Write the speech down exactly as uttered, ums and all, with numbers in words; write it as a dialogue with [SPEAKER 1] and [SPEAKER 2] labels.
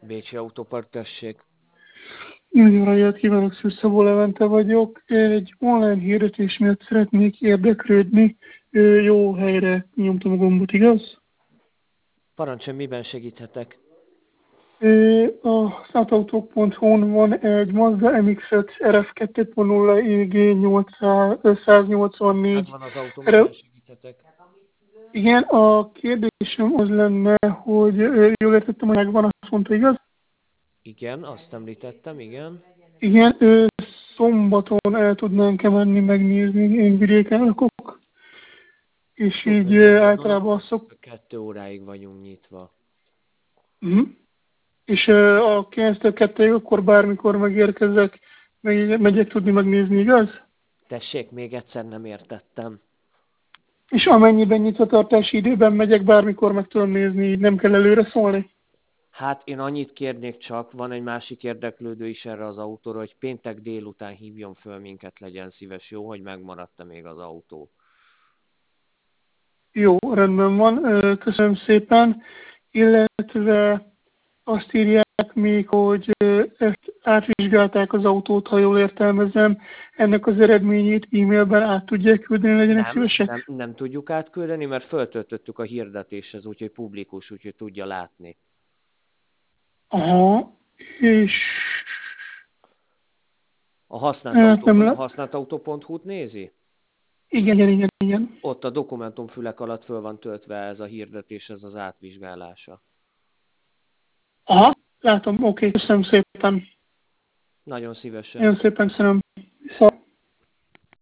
[SPEAKER 1] Bécsi Autópark, tessék.
[SPEAKER 2] Jó reggelt kívánok, Szűz Szabó Levente vagyok. Egy online hirdetés miatt szeretnék érdeklődni. Ö, Jó helyre nyomtam a gombot, igaz?
[SPEAKER 1] Parancsolj, miben segíthetek?
[SPEAKER 2] Ö, A szántautók pont hu-n van egy Mazda em iksz öt er ef kettő pont nulla i gé nyolcszáznyolcvannégy.
[SPEAKER 1] Megvan az autó,
[SPEAKER 2] Erre-
[SPEAKER 1] miben segíthetek?
[SPEAKER 2] Igen, a kérdésem az lenne, hogy ö, jól értettem, hogy megvan, azt mondta, igaz?
[SPEAKER 1] Igen, azt említettem, igen.
[SPEAKER 2] Igen, ö, szombaton el tudnánk-e menni megnézni, én vidéken lakok, és így
[SPEAKER 1] Tudnék,
[SPEAKER 2] ö,
[SPEAKER 1] gondolom,
[SPEAKER 2] általában szok.
[SPEAKER 1] kettő óráig vagyunk nyitva.
[SPEAKER 2] Mhm. És ö, a kilenctől kettőig akkor bármikor megérkezek, meg, megyek tudni megnézni, igaz?
[SPEAKER 1] Tessék, még egyszer nem értettem.
[SPEAKER 2] És amennyiben nyitvatartási időben megyek, bármikor meg tudom nézni, így nem kell előre szólni.
[SPEAKER 1] Hát én annyit kérnék csak, van egy másik érdeklődő is erre az autóra, hogy péntek délután hívjon föl minket, legyen szíves, jó, hogy megmaradt még az autó.
[SPEAKER 2] Jó, rendben van, ö, köszönöm szépen. Illetve azt írják még, hogy ö, ezt átvizsgálták az autót, ha jól értelmezem. Ennek az eredményét e-mailben át tudják küldeni, legyenek
[SPEAKER 1] Nem,
[SPEAKER 2] szívesek?
[SPEAKER 1] nem, nem tudjuk átküldeni, mert föltöltöttük a hirdetéshez, úgyhogy publikus, úgyhogy tudja látni.
[SPEAKER 2] Aha, és
[SPEAKER 1] A használt,
[SPEAKER 2] hát nem
[SPEAKER 1] autó, a
[SPEAKER 2] le...
[SPEAKER 1] használt autó pont hu-t nézi?
[SPEAKER 2] Igen, igen, igen, igen.
[SPEAKER 1] Ott a dokumentumfülek alatt föl van töltve ez a hirdetés, ez az átvizsgálása.
[SPEAKER 2] Aha, látom, oké, köszönöm szépen.
[SPEAKER 1] Nagyon szívesen.
[SPEAKER 2] Nagyon szépen köszönöm. Viszont.